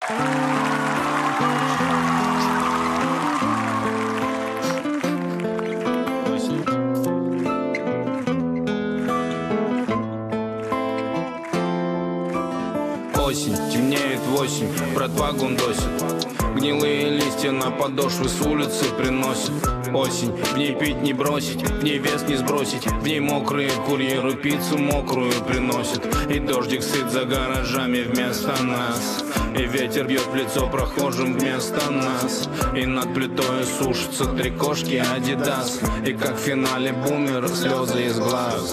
Осень, темнеет 8, братва гундосит. Гнилые листья на подошвы с улицы приносит. Осень, в ней пить не бросить, в ней вес не сбросить. В ней мокрые курьеры пиццу мокрую приносят. И дождик сыт за гаражами вместо нас. И ветер бьет в лицо прохожим вместо нас. И над плитой сушатся 3 кошки Адидас. И как в финале бумер слезы из глаз.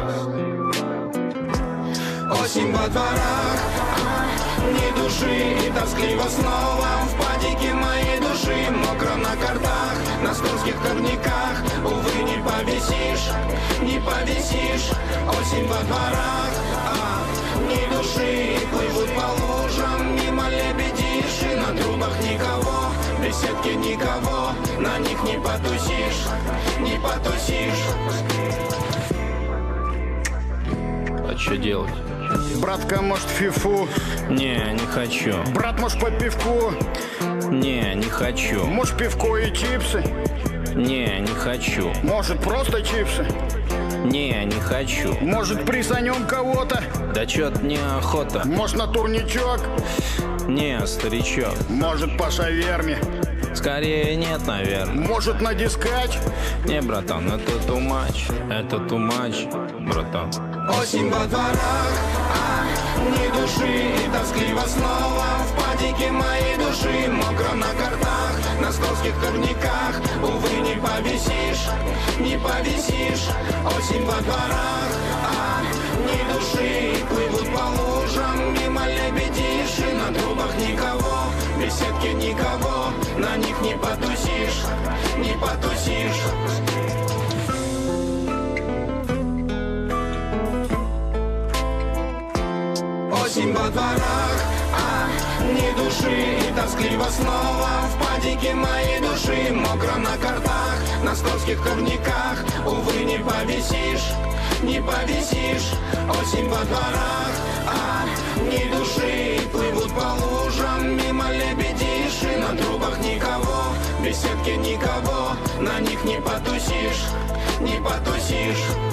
Осень во дворах, ни души, и тоскливо снова в падике моей души. Мокро на картах, на скользких турниках. Увы, не повисишь, не повисишь. Осень во дворах, ни души, и плывут по лужам мимо лебедиши. На трубах никого, в беседке никого. На них не потусишь, не потусишь. А что делать? Братка, может, фифу? Не хочу. Брат, может, по пивку? Не хочу. Может, пивко и чипсы? Не хочу. Может, просто чипсы? Не хочу. Может, присанем кого-то? Да чё-то неохота. Может, на турничок? Не, старичок. Может, по шаверме? Скорее нет, наверное. Может, на дискач? Не, братан, это too much. Это too much, братан. Осень во дворах, ни души, и тоскливо снова в падике моей души. Мокро на картах, на скользких турниках. Увы, не повисишь, не повисишь. Осень во дворах, ни души, и плывут по лужам мимо лебедиши. На трубах никого, в беседке никого. На них не потусишь, не потусишь. Осень во дворах, ни души, и тоскливо снова в падике моей души. Мокро на картах, на скользких турниках. Увы, не повисишь, не повисишь. Осень во дворах, ни души, и плывут по лужам мимо лебедиши. На трубах никого, в беседке никого. На них не потусишь, не потусишь.